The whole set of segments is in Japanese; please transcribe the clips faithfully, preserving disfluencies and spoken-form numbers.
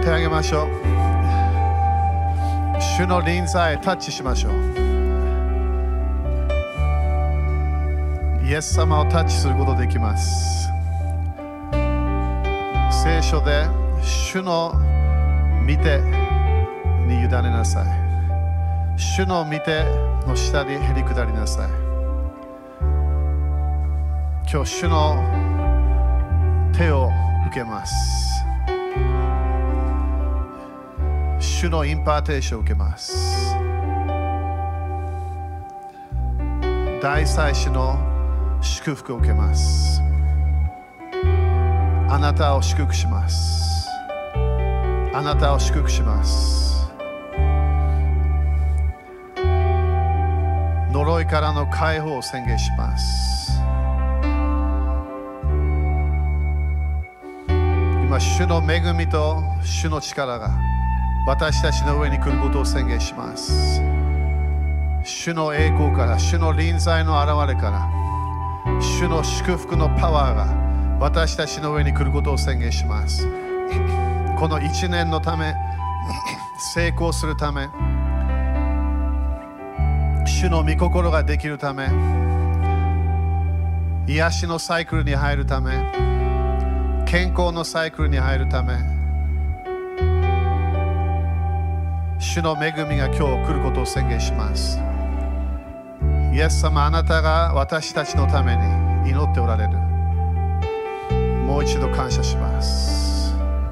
手を挙げましょう。主の臨在タッチしましょう。イエス様をタッチすることできます。聖書で主の御手に委ねなさい。主の御手の下にへり下りなさい。今日主の手を受けます。主のインパーテーションを受けます。大祭司の祝福を受けます。あなたを祝福します。あなたを祝福します。呪いからの解放を宣言します。今、主の恵みと主の力が私たちの上に来ることを宣言します。主の栄光から、主の臨在の現れから、主の祝福のパワーが私たちの上に来ることを宣言します。この一年のため、成功するため、主の御心ができるため、癒しのサイクルに入るため、健康のサイクルに入るため、主の恵みが今日来ることを宣言します。イエス様、あなたが私たちのために祈っておられる。もう一度感謝します。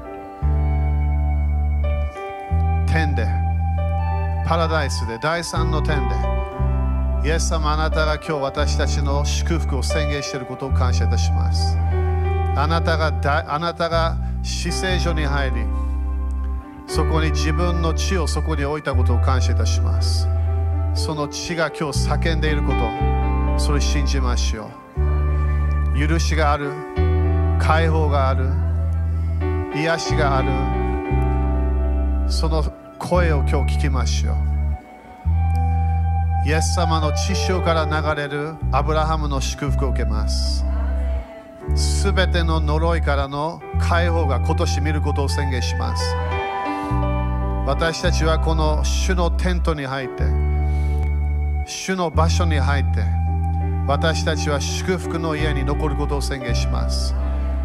天で、パラダイスで、第三の天で、イエス様、あなたが今日私たちの祝福を宣言していることを感謝いたします。あなたがだ、あなたが至聖所に入り、そこに自分の血をそこに置いたことを感謝いたします。その血が今日叫んでいること、それ信じましょう。許しがある、解放がある、癒しがある、その声を今日聞きましょう。イエス様の血潮から流れるアブラハムの祝福を受けます。すべての呪いからの解放が今年見ることを宣言します。私たちはこの主のテントに入って、主の場所に入って、私たちは祝福の家に残ることを宣言します。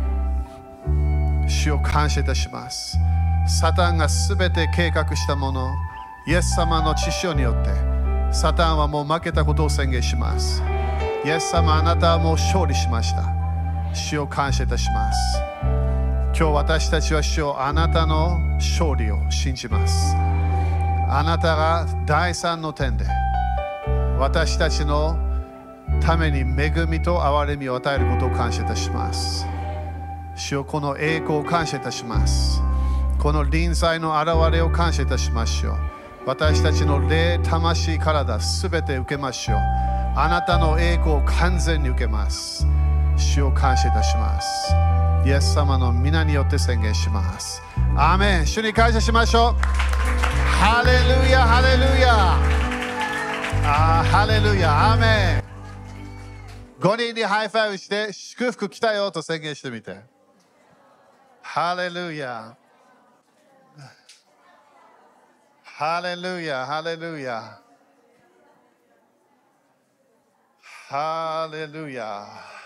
主を感謝いたします。サタンがすべて計画したもの、イエス様の血潮によって、サタンはもう負けたことを宣言します。イエス様、あなたはもう勝利しました。主を感謝いたします。今日私たちは主をあなたの勝利を信じます。あなたが第三の天で私たちのために恵みと憐れみを与えることを感謝いたします。主よ、この栄光を感謝いたします。この臨在の現れを感謝いたしましょう。私たちの霊、魂、体すべて受けましょう。あなたの栄光を完全に受けます。主を感謝いたします。イエス様の皆によって宣言します。アーメン。主に感謝しましょう。ハレルヤ、ハレルヤ。あー、ハレルヤ、アーメン。ごにんにハイファイブして祝福来たよと宣言してみて。ハレルヤ。ハレルヤ、ハレルヤ。ハレルヤ。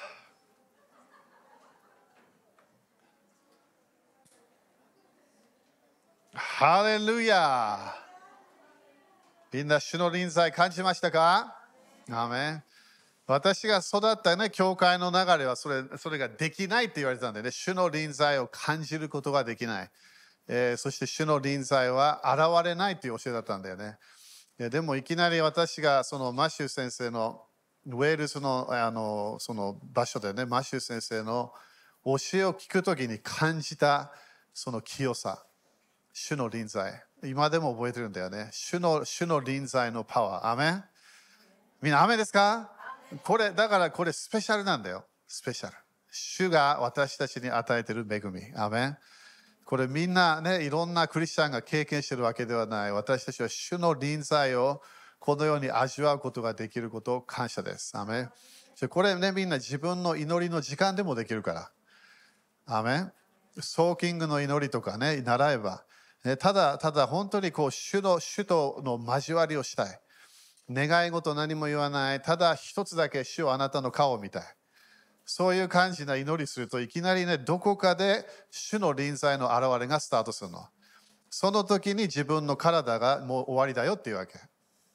ハレルヤ。みんな主の臨在感じましたか？アーメン。私が育ったね、教会の流れはそれ、それができないって言われてたんでね、主の臨在を感じることができない。えー、そして主の臨在は現れないという教えだったんだよね。でもいきなり私がそのマシュー先生のウェールズの、あのその場所でね、マシュー先生の教えを聞くときに感じたその清さ、主の臨在、今でも覚えてるんだよね。主の、主の臨在のパワー。アメン。みんなアメンですか？これだからこれスペシャルなんだよ。スペシャル。主が私たちに与えている恵み。アメン。これみんなね、いろんなクリスチャンが経験しているわけではない。私たちは主の臨在をこのように味わうことができることを感謝です。アメン。これね、みんな自分の祈りの時間でもできるから。アメン。ソーキングの祈りとかね、習えば、 ねただただ本当にこう主の主との交わりをしたい。願い事何も言わない。ただ一つだけ主をあなたの顔を見たい。そういう感じな祈りするといきなりね、どこかで主の臨在の現れがスタートするの。その時に自分の体がもう終わりだよっていうわけ。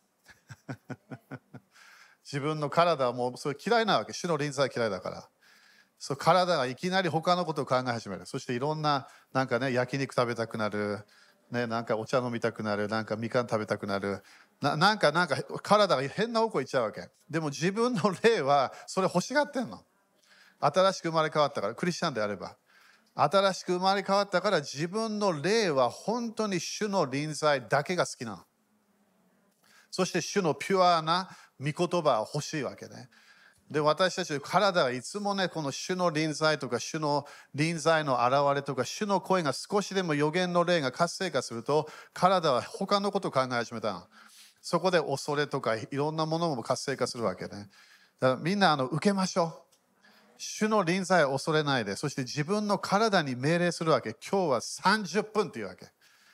自分の体はもうそれ嫌いなわけ。主の臨在嫌いだから。そう体がいきなり他のことを考え始める。そしていろんな、なんかね、焼肉食べたくなる。ね、なんかお茶飲みたくなる。なんかみかん食べたくなる。ななんか、なんか体が変な方向行っちゃうわけ。でも自分の霊はそれ欲しがってんの。新しく生まれ変わったから、クリスチャンであれば。新しく生まれ変わったから自分の霊は本当に主の臨在だけが好きなの。そして主のピュアな御言葉は欲しいわけね。で、私たちの体はいつもね、この主の臨在とか、主の臨在の現れとか、主の声が少しでも予言の霊が活性化すると、体は他のことを考え始めたの。そこで恐れとかいろんなものも活性化するわけね。だからみんなあの受けましょう。主の臨在を恐れないで、そして自分の体に命令するわけ。今日はさんじゅっぷんっていうわけ。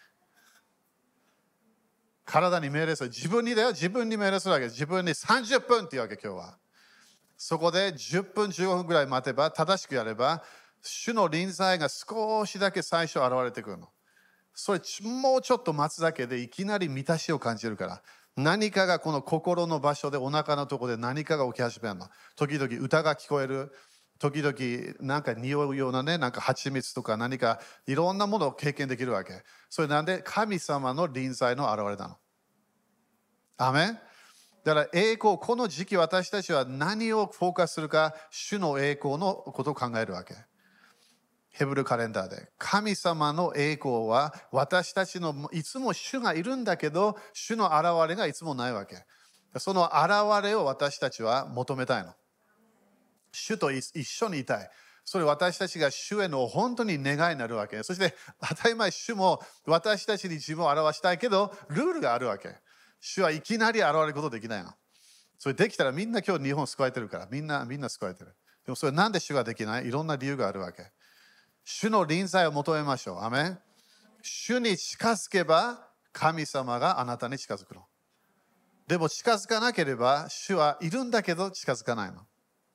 体に命令する。自分にだよ、自分に命令するわけ。自分にさんじゅっぷんっていうわけ、今日は。そこでじゅっぷん、じゅうごふんぐらい待てば、正しくやれば、主の臨在が少しだけ最初現れてくるの。それ、もうちょっと待つだけでいきなり満たしを感じるから。何かがこの心の場所で、お腹のところで何かが起き始めるの。時々歌が聞こえる。時々なんか匂うようなね、なんか蜂蜜とか何かいろんなものを経験できるわけ。それなんで神様の臨在の現れなの。アメン。だから栄光、この時期私たちは何をフォーカスするか、主の栄光のことを考えるわけ。ヘブルカレンダーで。神様の栄光は私たちのいつも主がいるんだけど、主の現れがいつもないわけ。その現れを私たちは求めたいの。主と一緒にいたい。それ私たちが主への本当に願いになるわけ。そして当たり前主も私たちに自分を表したいけど、ルールがあるわけ。主はいきなり現れることできないの。それできたらみんな今日日本救われてるから、みんなみんな救われてる。でもそれなんで主ができない？いろんな理由があるわけ。主の臨在を求めましょう。アメン。主に近づけば神様があなたに近づくの。でも近づかなければ主はいるんだけど近づかないの。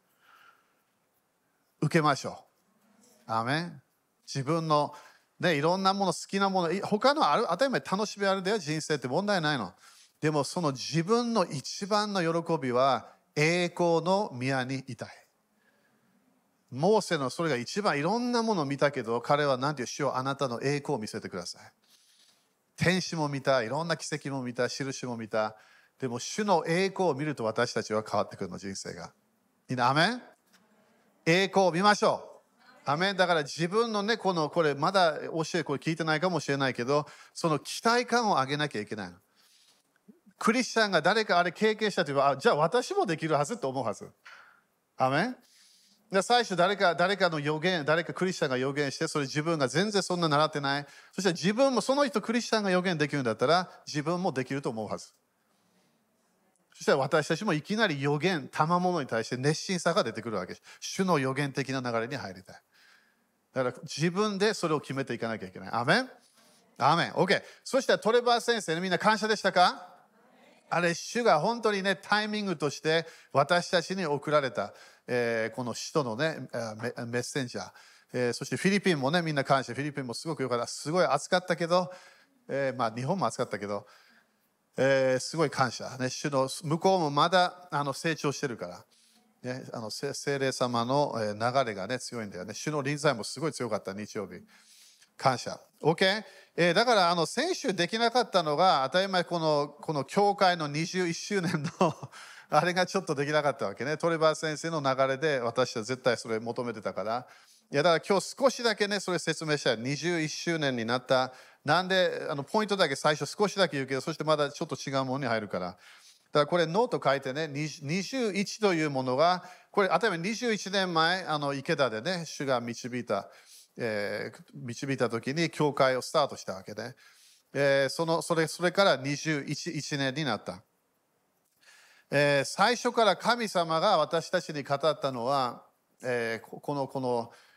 受けましょう。アメン。自分の、ね、いろんなもの、好きなもの、他のある当たり前楽しみあるでよ、人生って問題ないの。でもその自分の一番の喜びは栄光の宮にいたい。モーセのそれが一番いろんなものを見たけど、彼は何て言う、主よあなたの栄光を見せてください。天使も見た、いろんな奇跡も見た、印も見た。でも主の栄光を見ると私たちは変わってくるの、人生が。みんなアメン。栄光を見ましょう。アメン。だから自分のね、このこれまだ教えこれ聞いてないかもしれないけど、その期待感を上げなきゃいけないの。クリスチャンが誰かあれ経験したというと、あ、じゃあ私もできるはずと思うはず。アメン。で最初誰か誰かの予言、誰かクリスチャンが予言して、それ自分が全然そんな習ってない。そして自分もその人クリスチャンが予言できるんだったら、自分もできると思うはず。そしたら私たちもいきなり予言、賜物に対して熱心さが出てくるわけです。主の予言的な流れに入りたい。だから自分でそれを決めていかなきゃいけない。アメン。アメン。OK。そしたらトレバー先生、みんな感謝でしたか？あれ、主が本当にね、タイミングとして私たちに送られた、えー、この使徒のね、メ, メッセンジャー、えー。そしてフィリピンもね、みんな感謝。フィリピンもすごく良かった。すごい暑かったけど、えー、まあ日本も暑かったけど、えー、すごい感謝、ね、主の向こうもまだあの成長してるから、ね、あの聖霊様の流れが、ね、強いんだよね。主の臨在もすごい強かった、日曜日。感謝。OK？、えー、だからあの先週できなかったのが、当たり前この、この教会のにじゅういっしゅうねんのあれがちょっとできなかったわけね。トレバー先生の流れで私は絶対それ求めてたから。いやだから今日少しだけね、それ説明したい。にじゅういっしゅうねんになった。なんで、あのポイントだけ最初少しだけ言うけど、そしてまだちょっと違うものに入るから。だからこれノート書いてね、にじゅういちというものが、これ、当たり前にじゅういちねんまえ、あの池田でね、主が導いた、えー、導いた時に教会をスタートしたわけで、えー、そのそれそれからにじゅういちねんになった。えー、最初から神様が私たちに語ったのは、えー、このこの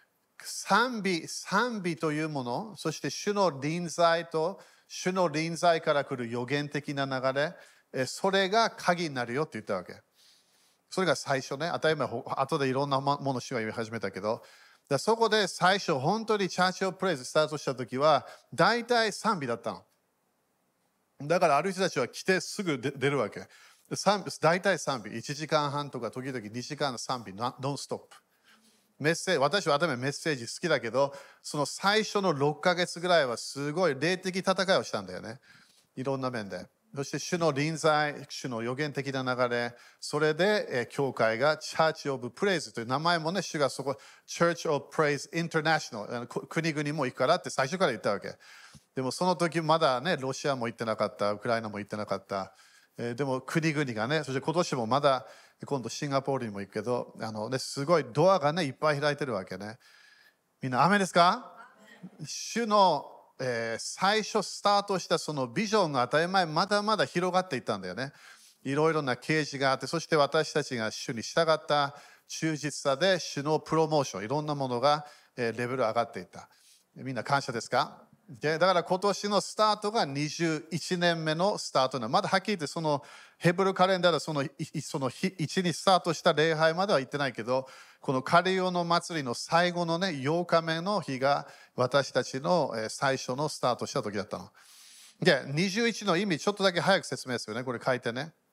賛美、賛美というもの、そして主の臨在と、主の臨在から来る予言的な流れ、それが鍵になるよって言ったわけ。それが最初ね、当たり前、後でいろんなもの主は言い始めたけど、だそこで最初、本当にチャーチオブプレイズスタートしたときは、大体賛美だったの。だからある人たちは来てすぐ出るわけ。大体賛美、いちじかんはんとか時々にじかんの賛美、ノンストップ。メッセージ、私は頭メッセージ好きだけど、その最初のろっかげつぐらいはすごい霊的戦いをしたんだよね。いろんな面で。そして主の臨在、主の予言的な流れ、それで、えー、教会が Church of Praise という名前もね、主がそこ、Church of Praise International、国々も行くからって最初から言ったわけ。でもその時まだね、ロシアも行ってなかった、ウクライナも行ってなかった。えー、でも国々がね、そして今年もまだ、今度シンガポールにも行くけど、あのね、すごいドアがね、いっぱい開いてるわけね。みんな、雨ですか？主のえー、最初スタートしたそのビジョンが当たり前まだまだ広がっていったんだよね。いろいろな啓示があって、そして私たちが主に従った忠実さで主のプロモーション、いろんなものが、えー、レベル上がっていった。みんな感謝ですか？でだから今年のスタートがにじゅういちねんめのスタートなまだはっきり言ってそのヘブルカレンダーでそのそのいちにスタートした礼拝までは行ってないけど、このカリオの祭りの最後のねようかめの日が私たちの最初のスタートした時だったの。でにじゅういちの意味ちょっとだけ早く説明するね。これ書いてね。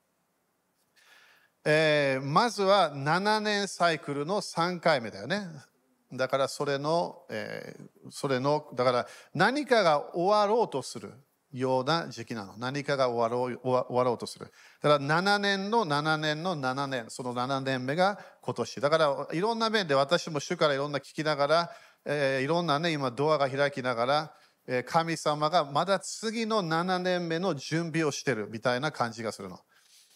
えー、まずはななねんサイクルのさんかいめだよね。だからそれの、えー、それのだから何かが終わろうとするような時期なの。何かが終わろう、終わろうとする。だからななねんのななねんのななねん、そのななねんめが今年。だからいろんな面で私も主からいろんな聞きながら、えー、いろんなね今ドアが開きながら、えー、神様がまだ次のななねんめの準備をしてるみたいな感じがするの。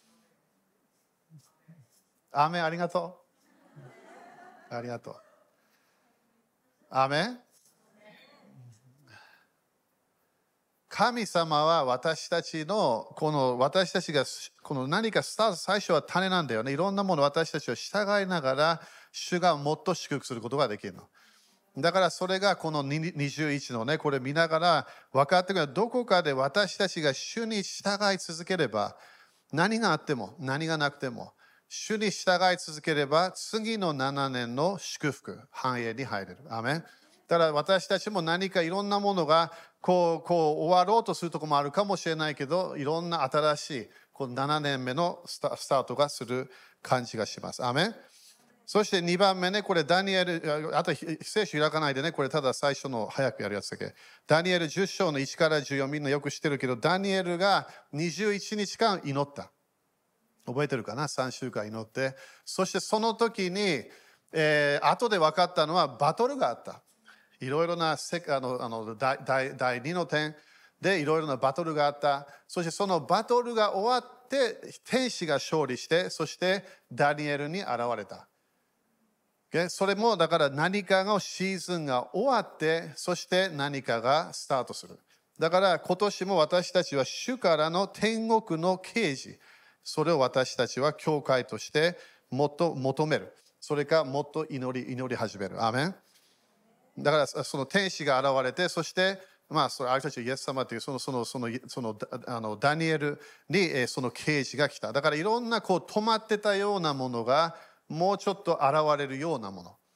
アーメン、ありがとう。ありがとう。アーメン。神様は私たちのこの私たちがこの何かスタート最初は種なんだよね。いろんなもの私たちを従いながら主がもっと祝福することができるの。だからそれがこのにじゅういちのねこれ見ながら分かってくる。どこかで私たちが主に従い続ければ何があっても何がなくても主に従い続ければ次のななねんの祝福繁栄に入れる。アーメン。だから私たちも何かいろんなものがこうこう終わろうとするところもあるかもしれないけど、いろんな新しいこのななねんめのスタートがする感じがします。アーメン。そしてにばんめね、これダニエル、あと聖書開かないでね、これただ最初の早くやるやつだけ。ダニエルじゅっ章のいちからじゅうよん、みんなよく知ってるけど、ダニエルがにじゅういちにちかん祈った。覚えてるかな？さんしゅうかん祈って。そしてその時に、えー、後で分かったのはバトルがあった。いろいろなせあのあの第第にの点でいろいろなバトルがあった。そしてそのバトルが終わって天使が勝利して、そしてダニエルに現れた。それもだから何かのシーズンが終わって、そして何かがスタートする。だから今年も私たちは主からの天国の啓示、それを私たちは教会としてもっと求める。それかもっと祈り祈り始める。アーメン。だからその天使が現れて、そしてまあそれある人たちイエス様というそのそのそのそのあのダニエルにその啓示が来た。だからいろんなこう止まってたようなものがもうちょっと現れるようなもの。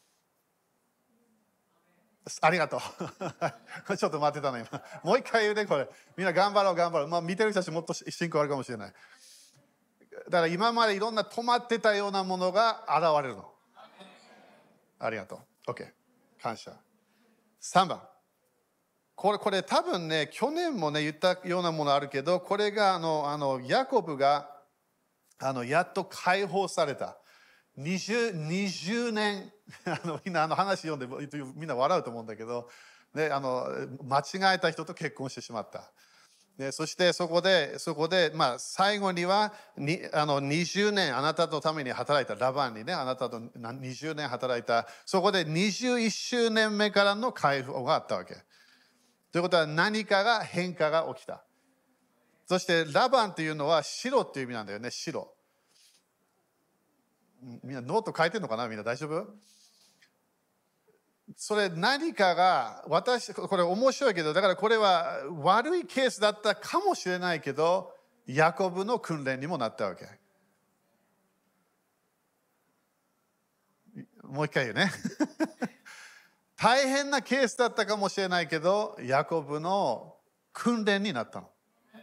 ありがとう。ちょっと待ってたの今。もう一回言うねこれ。みんな頑張ろう頑張ろう。まあ見てる人たちもっと信仰あるかもしれない。だから今までいろんな止まってたようなものが現れるの。ありがとう。OK。感謝。さんばん。これ、これ多分ね、去年もね、言ったようなものあるけど、これがあの、あのヤコブがあのやっと解放された。にじゅう、にじゅうねん、あのみんなあの話読んでみんな笑うと思うんだけど、ね、あの間違えた人と結婚してしまった。でそしてそこで、そこで、まあ、最後にはにあのにじゅうねんあなたのために働いたラバンにね、あなたとにじゅうねん働いた、そこでにじゅういっしゅうねんめからの解放があったわけ。ということは何かが変化が起きた。そしてラバンというのは白っていう意味なんだよね、白。みんなノート書いてるのかな、みんな大丈夫？ それ何かが、私、これ面白いけど、だからこれは悪いケースだったかもしれないけど、ヤコブの訓練にもなったわけ。もう一回言うね。大変なケースだったかもしれないけど、ヤコブの訓練になったの。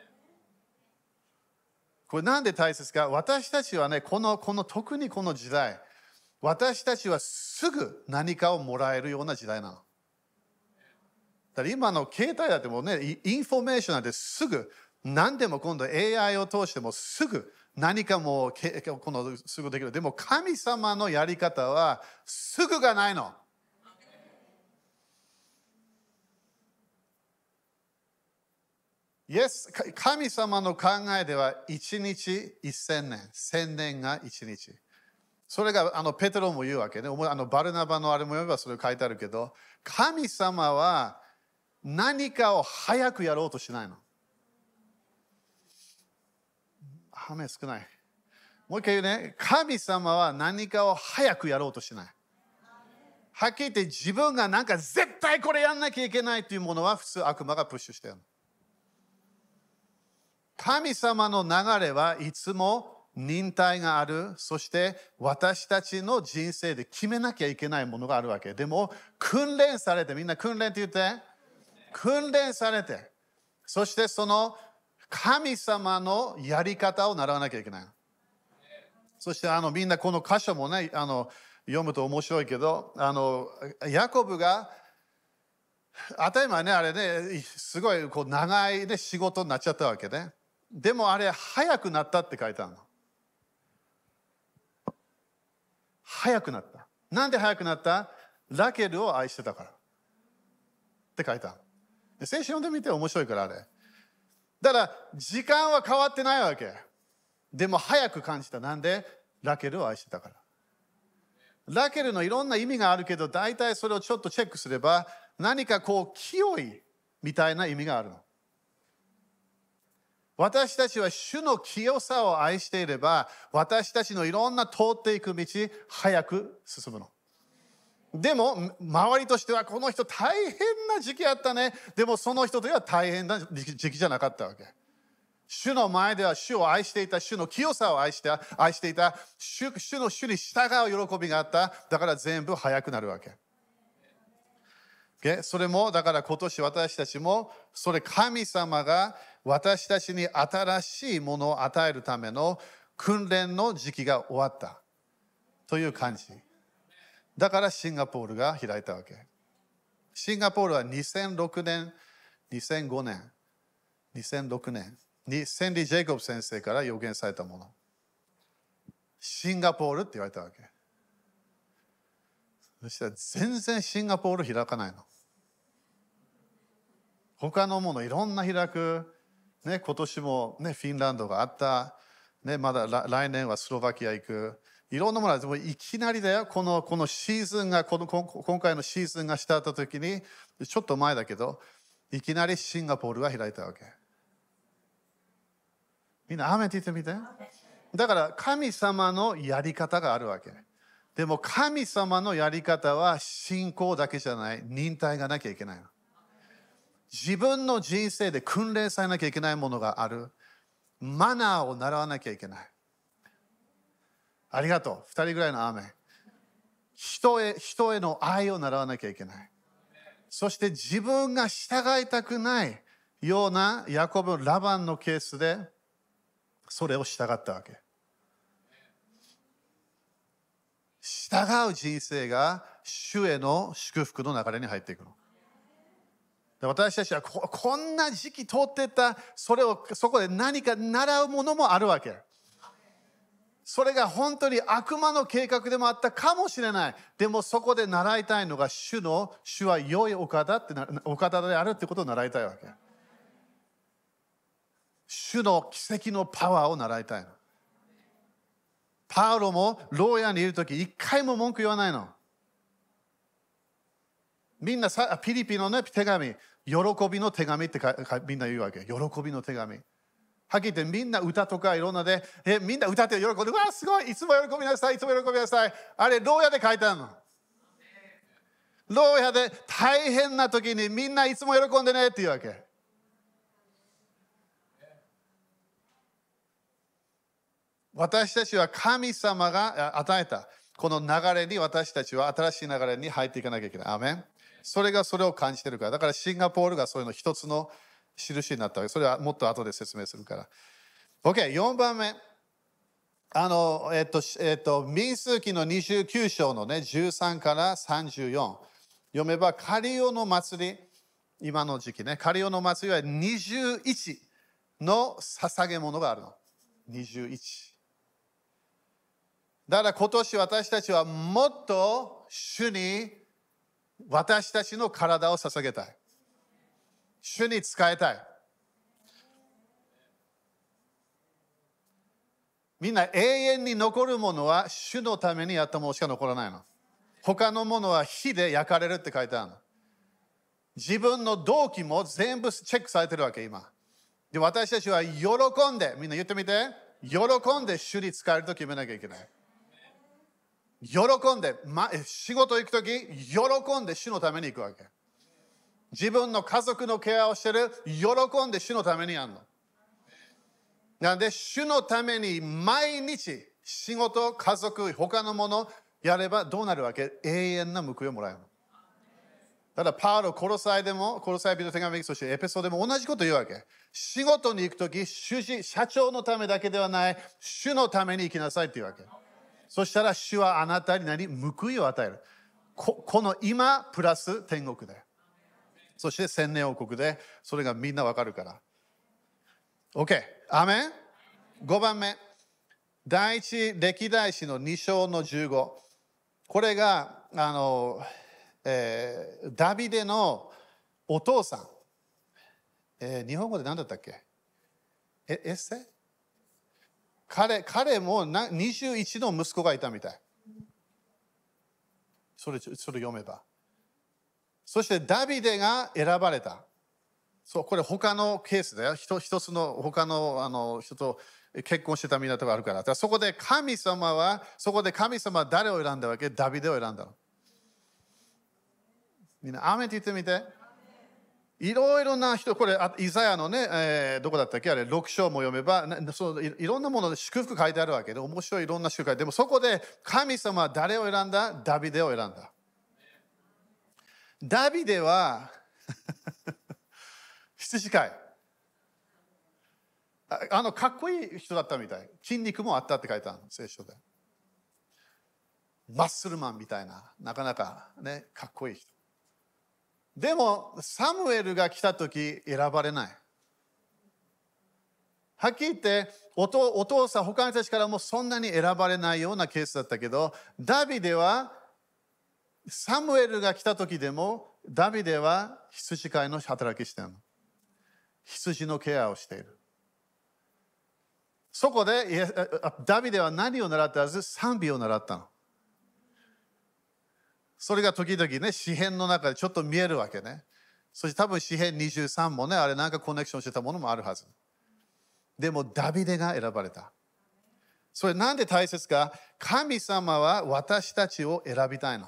これなんで大切か、私たちはね、この、この特にこの時代、私たちはすぐ何かをもらえるような時代なの。だから今の携帯だってもうね、インフォメーションなんてすぐ、何でも今度 エーアイ を通してもすぐ何かもこのすぐできる。でも神様のやり方はすぐがないの。Yes、神様の考えではいちにちせんねん、せんねんがいちにち。それがあのペテロも言うわけね。あのバルナバのあれも読めばそれ書いてあるけど、神様は何かを早くやろうとしないの。雨少ない。もう一回言うね。神様は何かを早くやろうとしない。はっきり言って自分がなんか絶対これやんなきゃいけないというものは普通悪魔がプッシュしてるの。神様の流れはいつも忍耐がある。そして私たちの人生で決めなきゃいけないものがあるわけ。でも訓練されて、みんな訓練って言って。訓練されて。そしてその神様のやり方を習わなきゃいけない。そしてあのみんなこの箇所もね、あの読むと面白いけど、あのヤコブが当たり前ね、あれね、すごいこう長い、ね、仕事になっちゃったわけね。でもあれ早くなったって書いてあるの。早くなった。なんで早くなった？ラケルを愛してたからって書いてある。聖書読んでみて面白いからあれ。だから時間は変わってないわけ。でも早く感じた。なんで？ラケルを愛してたから。ラケルのいろんな意味があるけど、大体それをちょっとチェックすれば、何かこう清いみたいな意味があるの。私たちは主の清さを愛していれば、私たちのいろんな通っていく道、早く進むの。でも、周りとしてはこの人大変な時期あったね。でもその人とは大変な時期じゃなかったわけ。主の前では主を愛していた、主の清さを愛して愛していた、主, 主の主に従う喜びがあった。だから全部早くなるわけ。Okay? それも、だから今年私たちも、それ神様が私たちに新しいものを与えるための訓練の時期が終わったという感じ。だからシンガポールが開いたわけ。シンガポールはにせんろくねん、にせんごねん、にせんろくねんにセンディ・ジェイコブ先生から予言されたもの。シンガポールって言われたわけ。そしたら全然シンガポール開かないの。他のものいろんな開く。ね、今年も、ね、フィンランドがあった。ね、まだ来年はスロバキア行く。いろんなものはもいきなりだよ。この、このシーズンがこの、今回のシーズンがスタートした時に、ちょっと前だけど、いきなりシンガポールが開いたわけ。みんな、アーメンって言ってみて。だから神様のやり方があるわけ。でも神様のやり方は信仰だけじゃない。忍耐がなきゃいけないの。自分の人生で訓練されなきゃいけないものがある。マナーを習わなきゃいけない。ありがとう。二人ぐらいのアーメン。人へ、人への愛を習わなきゃいけない。そして自分が従いたくないようなヤコブ、ラバンのケースでそれを従ったわけ。従う人生が主への祝福の流れに入っていくの。私たちは こ, こんな時期通ってた、それをそこで何か習うものもあるわけ。それが本当に悪魔の計画でもあったかもしれない。でもそこで習いたいのが主の、主は良いお方ってな、お方であるってことを習いたいわけ。主の奇跡のパワーを習いたいの。パウロも牢屋にいるとき一回も文句言わないの。みんなさピリピの、ね、手紙、喜びの手紙ってかかみんな言うわけ。喜びの手紙。はっきり言ってみんな歌とかいろんなで、えみんな歌って喜んで、うわすごい、いつも喜びなさい、いつも喜びなさい。あれ牢屋で書いてあるの。 牢屋で大変な時にみんないつも喜んでねっていうわけ。私たちは神様が与えたこの流れに私たちは新しい流れに入っていかなきゃいけない。アーメン。それがそれを感じてるから。だからシンガポールがそういうの一つの印になったわけ。それはもっと後で説明するから。OK、よんばんめ。あの、えっと、えっと、民数記のにじゅうきゅう章のね、じゅうさんからさんじゅうよん。読めば、カリオの祭り、今の時期ね、カリオの祭りはにじゅういちの捧げ物があるの。にじゅういち。だから今年私たちはもっと主に私たちの体を捧げたい。主に仕えたい。みんな永遠に残るものは主のためにやったものしか残らないの。他のものは火で焼かれるって書いてあるの。自分の動機も全部チェックされてるわけ今。で、私たちは喜んで、みんな言ってみて、喜んで主に仕えると決めなきゃいけない。喜んで、ま、仕事行くとき、喜んで主のために行くわけ。自分の家族のケアをしてる、喜んで主のためにやるの。なので、主のために毎日、仕事、家族、他のものやればどうなるわけ？永遠な報いをもらえるの。ただ、パウロ、コロサイでも、コロサイ人手紙、そしてエペソでも同じこと言うわけ。仕事に行くとき、主人、社長のためだけではない、主のために生きなさいって言うわけ。そしたら主はあなたに何？報いを与える。こ, この今プラス天国で。そして千年王国でそれがみんなわかるから。OK。アメン。ごばんめ。第一歴代史のに章のじゅうご。これが、あの、えー、ダビデのお父さん。えー、日本語で何だったっけ？え、エッセ？彼, 彼もにじゅういちの息子がいたみたい。それ、それ読めば。そしてダビデが選ばれた。そう、これ他のケースだよ。一つの他の、あの人と結婚してたみんなとかあるから。だからそこで神様は、そこで神様は誰を選んだわけ？ダビデを選んだの。みんな、アーメンって言ってみて。いろいろな人、これ、イザヤのね、えー、どこだったっけあれ、ろく章も読めば、そうい、いろんなもので祝福書いてあるわけで、面白いいろんな祝福書いてある。でもそこで神様は誰を選んだ？ダビデを選んだ。ダビデは、羊飼い。あ, あの、かっこいい人だったみたい。筋肉もあったって書いてあるの、聖書で。マッスルマンみたいな、なかなかね、かっこいい人。でも、サムエルが来たとき選ばれない。はっきり言って、お父、お父さん、他の人たちからもそんなに選ばれないようなケースだったけど、ダビデは、サムエルが来たときでも、ダビデは羊飼いの働きしてるの。羊のケアをしている。そこで、ダビデは何を習ったはず？賛美を習ったの。それが時々ね、詩篇の中でちょっと見えるわけね。そして多分詩篇にじゅうさんもね、あれなんかコネクションしてたものもあるはず。でもダビデが選ばれた。それなんで大切か？神様は私たちを選びたいの。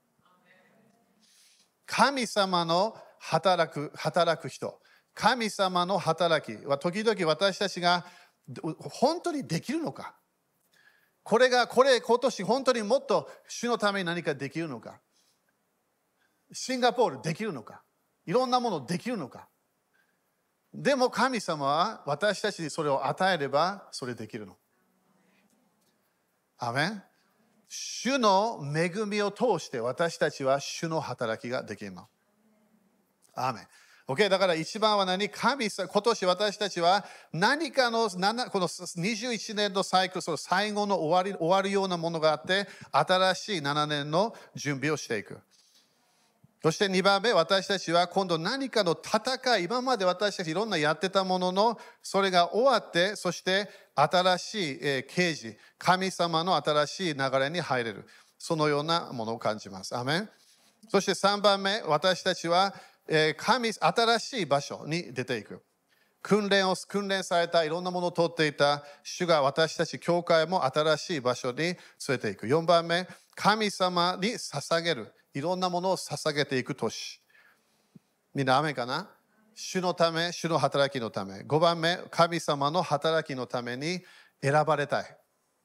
神様の働く、働く人。神様の働きは時々私たちが本当にできるのか？これが、これ今年本当にもっと主のために何かできるのか？シンガポールできるのか？いろんなものできるのか？でも神様は私たちにそれを与えればそれできるの。アメン。主の恵みを通して私たちは主の働きができるの。アメン。OK、だから一番は何？神様、今年私たちは何かの、このにじゅういちねんのサイクル、その最後の終わり、終わるようなものがあって、新しいななねんの準備をしていく。そしてにばんめ、私たちは今度何かの戦い、今まで私たちいろんなやってたものの、それが終わって、そして新しい啓示、神様の新しい流れに入れる。そのようなものを感じます。アメン。そしてさんばんめ、私たちは神、新しい場所に出ていく。訓練を、訓練されたいろんなものを通っていた主が私たち教会も新しい場所に連れていく。よんばんめ、神様に捧げる。 いろんなものを捧げていく年。みんな雨かな？主のため、主の働きのため。ごばんめ、神様の働きのために選ばれたい。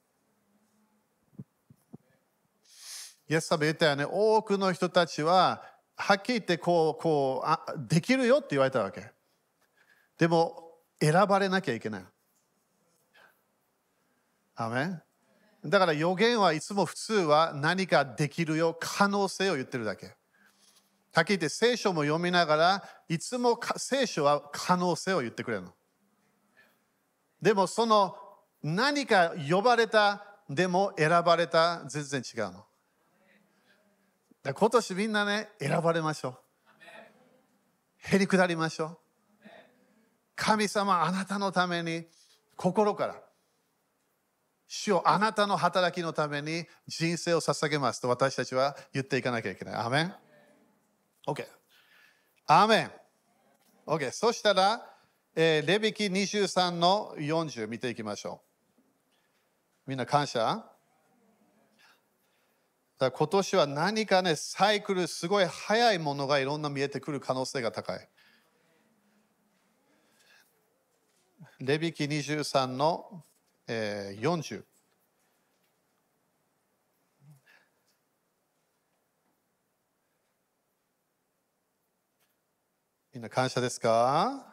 イエス様言ったよね、多くの人たちは、はっきり言ってこう、こうあ、できるよって言われたわけ。でも、選ばれなきゃいけない。アメン。だから予言はいつも普通は何かできるよ、可能性を言ってるだけ。はっきり言って聖書も読みながら、いつも聖書は可能性を言ってくれるの。でもその何か呼ばれた、でも選ばれた、全然違うの。だ今年みんなね、選ばれましょう。へりくだりましょう。神様、あなたのために心から、主よあなたの働きのために人生を捧げますと私たちは言っていかなきゃいけない。アーメン。OK。アーメン。OK。そしたら、えー、レビキにじゅうさんのよんじゅう見ていきましょう。みんな感謝？だから今年は何かね、サイクル、すごい早いものがいろんな見えてくる可能性が高い。レビキにじゅうさんの、えー、よんじゅう。みんな感謝ですか？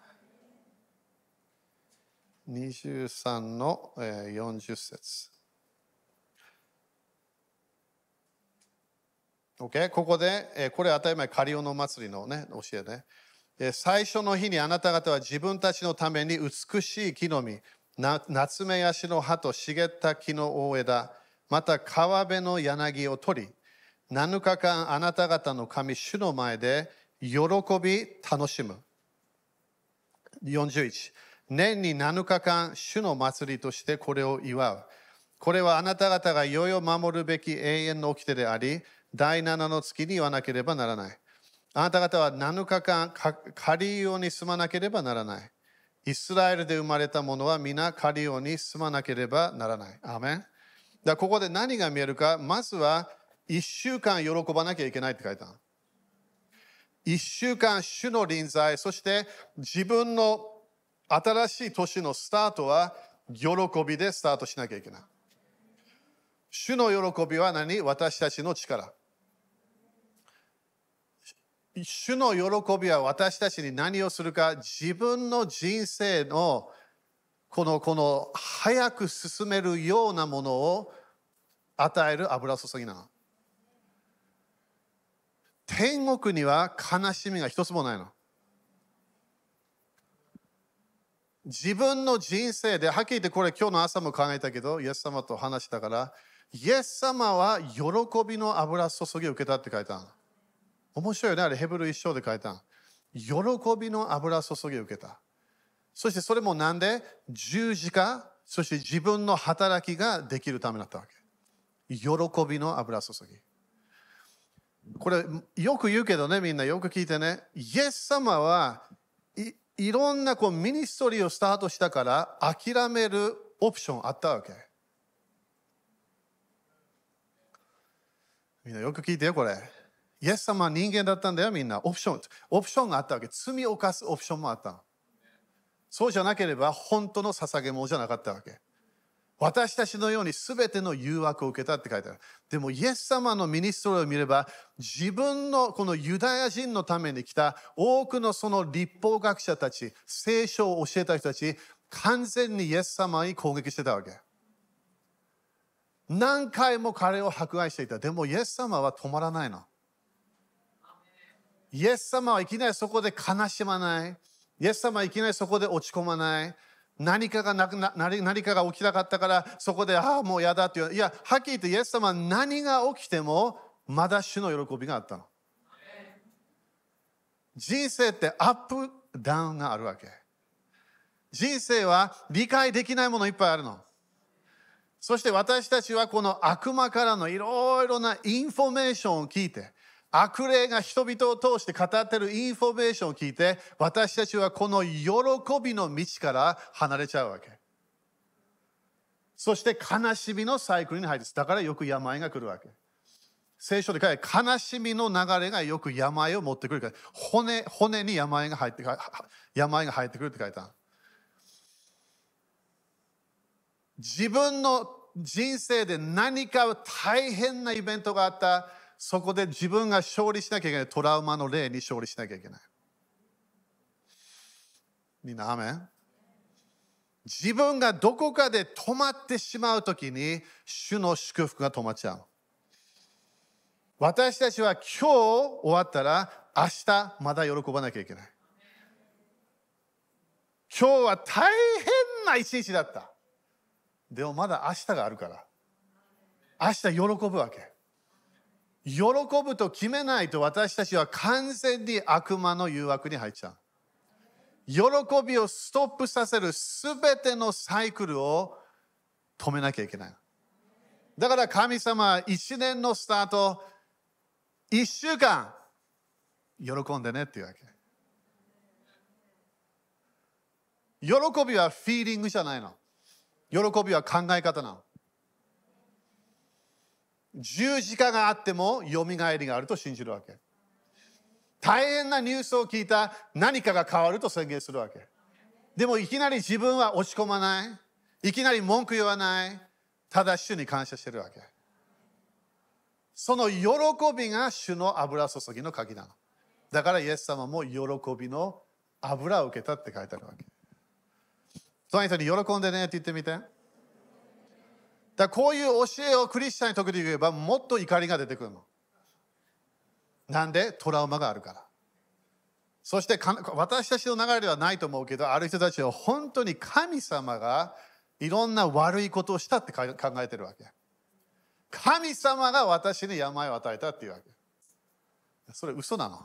にじゅうさんのよんじゅっ節。OK、ここで、これ当たり前、カリオの祭りの、ね、教えね。最初の日にあなた方は自分たちのために美しい木の実、ナツメヤシの葉と茂った木の大枝、また川辺の柳を取り、なのかかんあなた方の神主の前で喜び楽しむ。よんじゅういち、年になのかかん主の祭りとしてこれを祝う。これはあなた方が世々守るべき永遠の掟であり、第七の月に言わなければならない。あなた方はなのかかんカリオに住まなければならない。イスラエルで生まれた者は皆カリオに住まなければならない。アーメン。だからここで何が見えるか、まずはいっしゅうかん喜ばなきゃいけないって書いてある。いっしゅうかん主の臨在、そして自分の新しい年のスタートは喜びでスタートしなきゃいけない。主の喜びは何？私たちの力。主の喜びは私たちに何をするか、自分の人生のこの、この早く進めるようなものを与える油注ぎなの。天国には悲しみが一つもないの。自分の人生で、はっきり言ってこれ今日の朝も考えたけど、イエス様と話したから、イエス様は喜びの油注ぎを受けたって書いてある。面白いよね、あれヘブル一章で書いてある。喜びの油注ぎを受けた。そしてそれもなんで？十字架、そして自分の働きができるためだったわけ。喜びの油注ぎ。これよく言うけどね、みんなよく聞いてね。イエス様はいいろんなこうミニストリーをスタートしたから諦めるオプションあったわけ。みんなよく聞いてよ、これ。イエス様は人間だったんだよ、みんな。オプション、オプションがあったわけ。罪を犯すオプションもあった。そうじゃなければ本当の捧げ物じゃなかったわけ。私たちのように全ての誘惑を受けたって書いてある。でもイエス様のミニストリーを見れば、自分のこのユダヤ人のために来た多くのその立法学者たち、聖書を教えた人たち、完全にイエス様に攻撃してたわけ。何回も彼を迫害していた。でもイエス様は止まらないの。イエス様はいきなりそこで悲しまない。イエス様はいきなりそこで落ち込まない。何かがなくな、何かが起きなかったからそこでああもうやだっていう。いや、はっきり言ってイエス様は何が起きてもまだ主の喜びがあったの。人生ってアップダウンがあるわけ。人生は理解できないものいっぱいあるの。そして私たちはこの悪魔からのいろいろなインフォメーションを聞いて、悪霊が人々を通して語っているインフォメーションを聞いて、私たちはこの喜びの道から離れちゃうわけ。そして悲しみのサイクルに入る。だからよく病が来るわけ。 聖書で書いてある悲しみの流れがよく病を持ってくるから、骨、骨に病が入って病が入ってくるって書いてある。自分の人生で何か大変なイベントがあった、そこで自分が勝利しなきゃいけない。トラウマの霊に勝利しなきゃいけない。みんな、アーメン。自分がどこかで止まってしまうときに、主の祝福が止まっちゃう。私たちは今日終わったら、明日まだ喜ばなきゃいけない。今日は大変な一日だった。でもまだ明日があるから。明日喜ぶわけ。喜ぶと決めないと私たちは完全に悪魔の誘惑に入っちゃう。喜びをストップさせるすべてのサイクルを止めなきゃいけない。だから神様はいちねんのスタート、いっしゅうかん喜んでねっていうわけ。喜びはフィーリングじゃないの。喜びは考え方なの。十字架があってもよみがえりがあると信じるわけ。大変なニュースを聞いた何かが変わると宣言するわけ。でもいきなり自分は落ち込まない。いきなり文句言わない。ただ主に感謝してるわけ。その喜びが主の油注ぎの鍵なの。だからイエス様も喜びの油を受けたって書いてあるわけ。その人に喜んでねって言ってみて。だからこういう教えをクリスチャンに時々言えばもっと怒りが出てくるの。なんでトラウマがあるから。そして私たちの流れではないと思うけど、ある人たちは本当に神様がいろんな悪いことをしたって考えてるわけ。神様が私に病を与えたっていうわけ。それ嘘なの。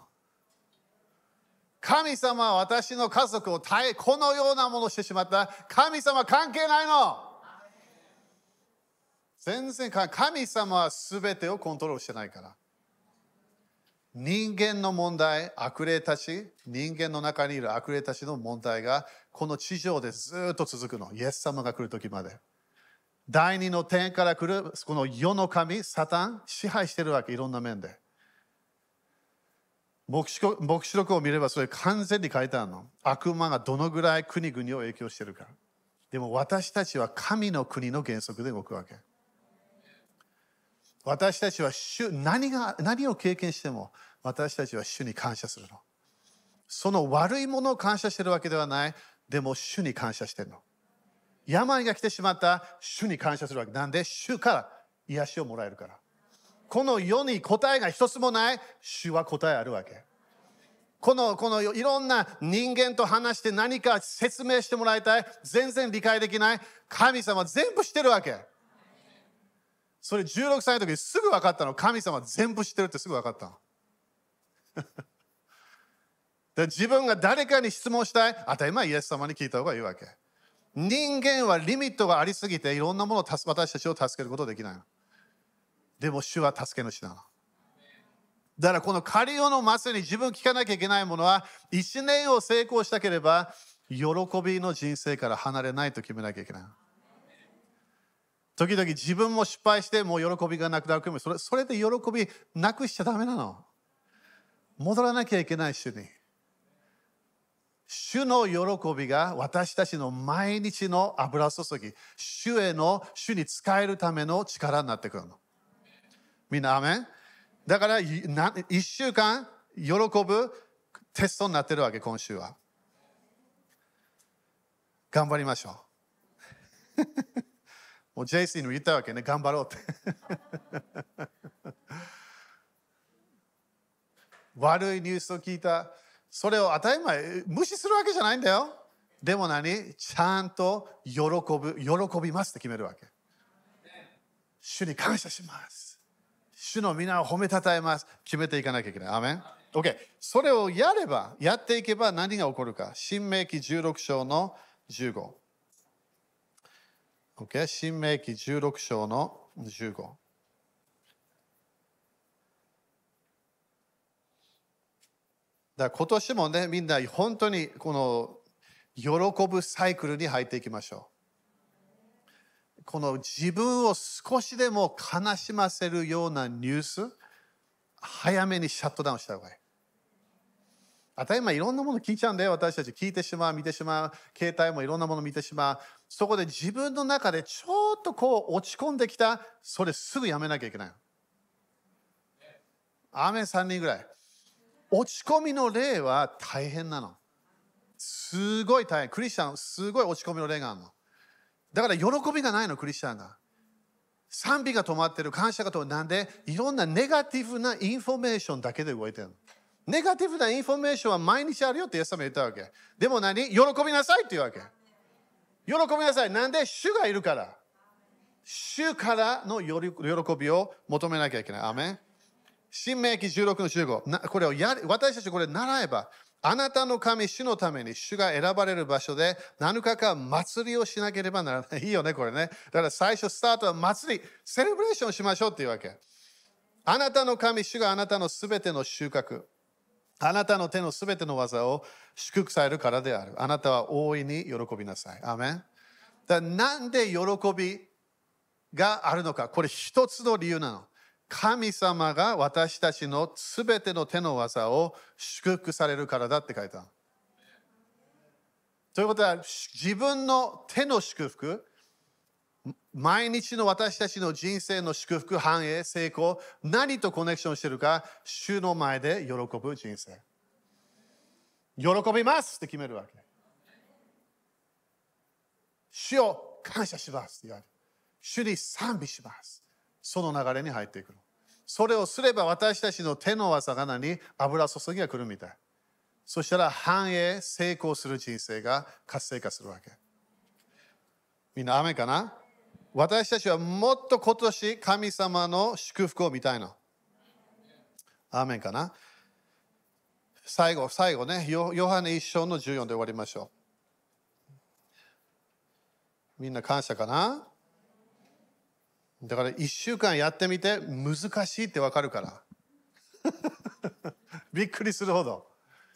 神様は私の家族をこのようなものをしてしまった。神様関係ないの。全然神様は全てをコントロールしてないから。人間の問題、悪霊たち、人間の中にいる悪霊たちの問題がこの地上でずっと続くの。イエス様が来る時まで。第二の天から来るこの世の神、サタン、支配してるわけ、いろんな面で。黙示録、黙示録を見ればそれ完全に書いてあるの。悪魔がどのぐらい国々を影響してるか。でも私たちは神の国の原則で動くわけ。私たちは主、何が、何を経験しても私たちは主に感謝するの。その悪いものを感謝してるわけではない。でも主に感謝してるの。病が来てしまった主に感謝するわけ。なんで主から癒しをもらえるから。この世に答えが一つもない。主は答えあるわけ。この、このいろんな人間と話して何か説明してもらいたい。全然理解できない。神様全部知ってるわけ。それじゅうろくさいの時にすぐ分かったの。神様全部知ってるってすぐ分かったの。で自分が誰かに質問したい。当たり前イエス様に聞いた方がいいわけ。人間はリミットがありすぎていろんなものを私たちを助けることができないの。でも主は助け主なの。だからこのカリオのマスに自分聞かなきゃいけないものはいちねんを成功したければ喜びの人生から離れないと決めなきゃいけない。時々自分も失敗してもう喜びがなくなるけどそれ、それで喜びなくしちゃダメなの。戻らなきゃいけない主に。主の喜びが私たちの毎日の油注ぎ、主への、主に使えるための力になってくるの。みんなアメン。だからいっしゅうかん喜ぶテストになってるわけ、今週は。頑張りましょう。もう ジェイシー にも言ったわけね、頑張ろうって。悪いニュースを聞いた。それを当たり前無視するわけじゃないんだよ。でも何？ちゃんと喜ぶ、喜びますって決めるわけ。主に感謝します。主の皆を褒めたたえます。決めていかなきゃいけない。アメン。OK。それをやれば、やっていけば何が起こるか。新明記じゅうろく章のじゅうご。OK。新明記じゅうろく章のじゅうご。だから今年もね、みんな本当にこの喜ぶサイクルに入っていきましょう。この自分を少しでも悲しませるようなニュース、 早めにシャットダウンした方がいい。当たり前いろんなもの聞いちゃうんだよ。私たち聞いてしまう、見てしまう、携帯もいろんなもの見てしまう。そこで自分の中でちょっとこう落ち込んできた、それすぐやめなきゃいけない。アーメンさんにんぐらい。落ち込みの例は大変なの。すごい大変。クリスチャン、すごい落ち込みの例があるの。だから喜びがないの、クリスチャンが。賛美が止まってる、感謝が止まってる。なんでいろんなネガティブなインフォメーションだけで動いてるの。ネガティブなインフォメーションは毎日あるよってイエス様言ったわけ。でも何？喜びなさいって言うわけ。喜びなさい。なんで主がいるから。主からの喜びを求めなきゃいけない。アメン。新明記じゅうろくのじゅうご。なこれをや私たちこれ習えば、あなたの神、主のために主が選ばれる場所で何日か祭りをしなければならない。いいよね、これね。だから最初スタートは祭り、セレブレーションしましょうっていうわけ。あなたの神、主があなたのすべての収穫。あなたの手のすべての技を祝福されるからである。あなたは大いに喜びなさい。アーメン。だなんで喜びがあるのか。これ一つの理由なの。神様が私たちのすべての手の技を祝福されるからだって書いてある。ということは自分の手の祝福、毎日の私たちの人生の祝福、繁栄、成功、何とコネクションしているか、主の前で喜ぶ人生。喜びますって決めるわけ。主を感謝しますって言われる。主に賛美します。その流れに入っていくの。それをすれば私たちの手の技が何？油注ぎが来るみたい。そしたら繁栄、成功する人生が活性化するわけ。みんな雨かな？私たちはもっと今年神様の祝福を見たいの。アーメンかな。最後、最後ね、ヨハネ一章のじゅうよんで終わりましょう。みんな感謝かな。だからいっしゅうかんやってみて難しいってわかるから。びっくりするほど。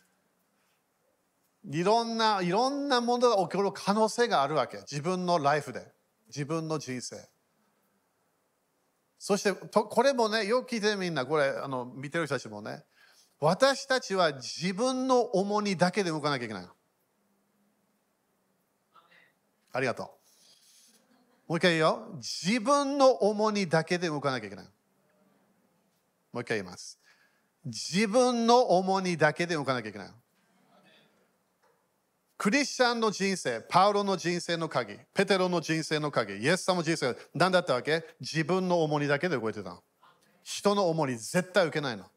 いろんな、いろんなものが起こる可能性があるわけ。自分のライフで。自分の人生。そしてこれもね、よく聞いてみんな、これあの見てる人たちもね、私たちは自分の重荷だけで動かなきゃいけないの。ありがとう。もう一回言うよ。自分の重荷だけで動かなきゃいけない。もう一回言います。自分の重荷だけで動かなきゃいけない。クリスチャンの人生、パウロの人生の鍵、ペテロの人生の鍵、イエス様の人生、何だったわけ？自分の重荷だけで動いてたの。人の重荷絶対受けないの。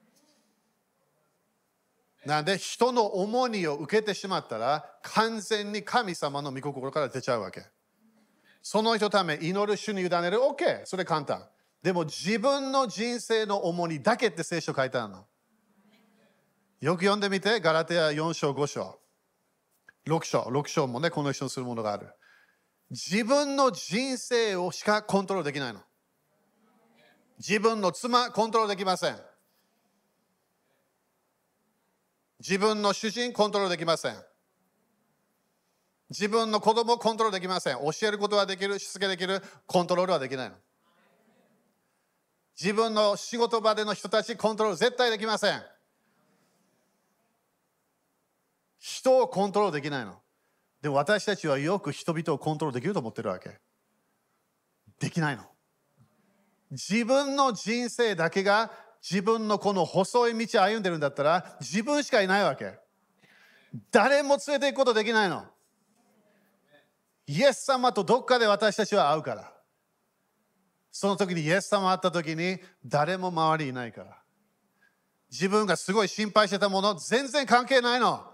なんで人の重荷を受けてしまったら完全に神様の御心から出ちゃうわけ。その人のため祈る主に委ねる OK。それ簡単。でも自分の人生の重荷だけって聖書書いてあるの。よく読んでみて。ガラテヤよん章ご章。ろく章。ろく章もね、コネクションするものがある。自分の人生をしかコントロールできないの。自分の妻コントロールできません。自分の主人コントロールできません。自分の子供コントロールできません。教えることはできる、しつけできる、コントロールはできないの。自分の仕事場での人たちコントロール絶対できません。人をコントロールできないの。でも私たちはよく人々をコントロールできると思ってるわけ。できないの。自分の人生だけが自分のこの細い道を歩んでるんだったら自分しかいないわけ。誰も連れて行くことできないの。イエス様とどっかで私たちは会うから。その時にイエス様会った時に誰も周りいないから。自分がすごい心配してたもの全然関係ないの。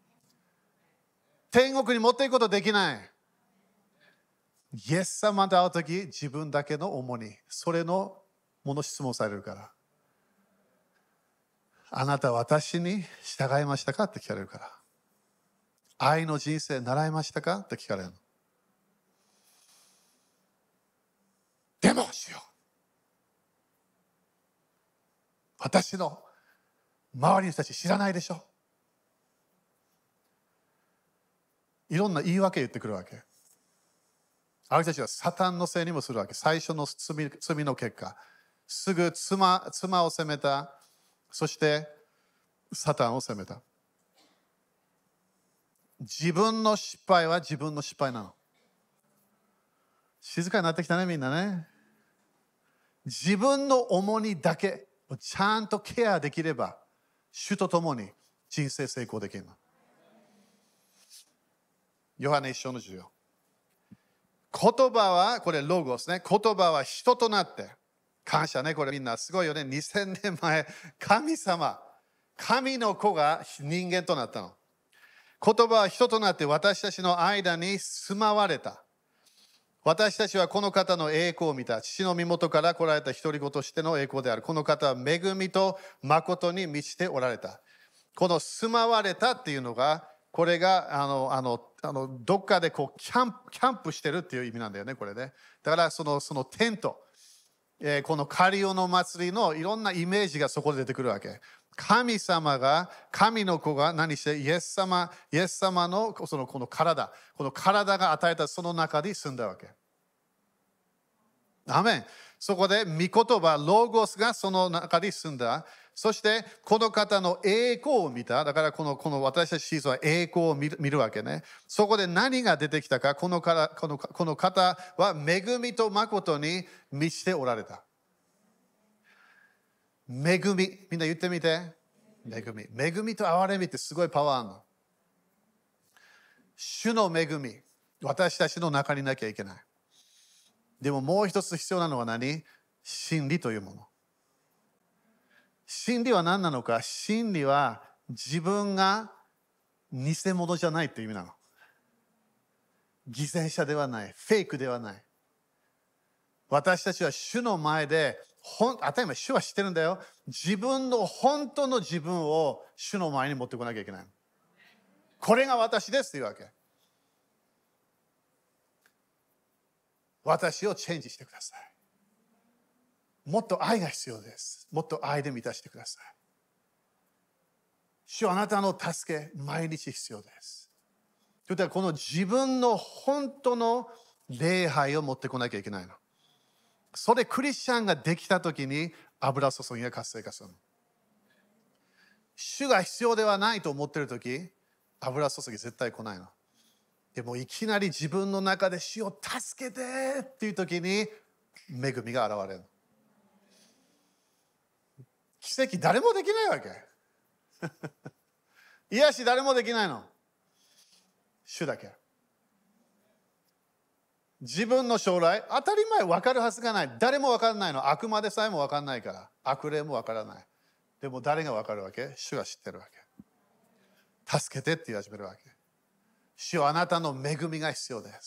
天国に持っていくことできない。イエス様と会う時自分だけの重荷、それのもの質問されるから。あなたは私に従いましたかって聞かれるから。愛の人生習いましたかって聞かれるの。でも主よ、私の周りの人たち知らないでしょ。いろんな言い訳言ってくるわけ。ある人たちはサタンのせいにもするわけ。最初の罪、罪の結果、すぐ妻、妻を責めた、 そしてサタンを責めた。自分の失敗は自分の失敗なの。静かになってきたね、みんなね。自分の重荷だけをちゃんとケアできれば、主と共に人生成功できるの。ヨハネ一章のじゅうよん。言葉は、これロゴスね。言葉は人となって、感謝ね、これみんなすごいよね。にせんねんまえ、神様、神の子が人間となったの。言葉は人となって私たちの間に住まわれた。私たちはこの方の栄光を見た。父の身元から来られた独り子としての栄光である。この方は恵みと誠に満ちておられた。この住まわれたっていうのが、これがあのあのあのどっかでこうキャンプ、キャンプしてるっていう意味なんだよね、これね。だからそのそのテント、えー、このカリオの祭りのいろんなイメージがそこで出てくるわけ。神様が、神の子が何して、イエス様、イエス様のそのこの体、この体が与えたその中に住んだわけ。アメン。そこで御言葉、ロゴスがその中に住んだ。そしてこの方の栄光を見た。だからこのこの私たちシーズンは栄光を見る、見るわけね。そこで何が出てきたか、このからこのこの方は恵みと誠に満ちておられた。恵み、みんな言ってみて。恵み。恵みと憐れみってすごいパワーあるの。主の恵み、私たちの中になきゃいけない。でももう一つ必要なのは何？真理というもの。真理は何なのか？真理は自分が偽物じゃないという意味なの。偽善者ではない。フェイクではない。私たちは主の前で、当たり前、主は知ってるんだよ。自分の本当の自分を主の前に持ってこなきゃいけない。これが私ですというわけ。私をチェンジしてください。もっと愛が必要です。もっと愛で満たしてください。主はあなたの助け、毎日必要です。ということは、この自分の本当の礼拝を持ってこなきゃいけないの。それクリスチャンができたときに油注ぎが活性化するの。主が必要ではないと思っているとき、油注ぎ絶対来ないの。でもいきなり自分の中で主を助けてっていうときに恵みが現れる。奇跡誰もできないわけ。癒し誰もできないの。主だけ。自分の将来、当たり前分かるはずがない。誰も分からないの。悪魔でさえも分からないから。悪霊も分からない。でも誰が分かるわけ？主は知ってるわけ。助けてって言い始めるわけ。主はあなたの恵みが必要です。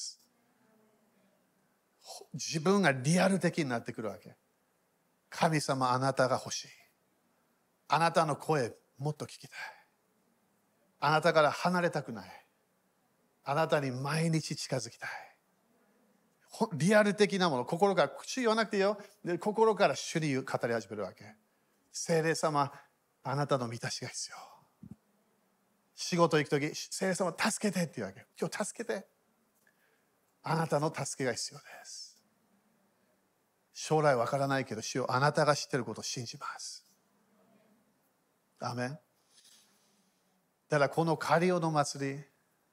自分がリアル的になってくるわけ。神様、あなたが欲しい。あなたの声、もっと聞きたい。あなたから離れたくない。あなたに毎日近づきたい。リアル的なもの、心から、口言わなくていいよ。で、心から主に語り始めるわけ。聖霊様、あなたの満たしが必要。仕事行くとき、聖霊様、助けてって言うわけ。今日助けて。あなたの助けが必要です。将来わからないけど、主よ、あなたが知っていることを信じます。アメン。だからこのカリオの祭り、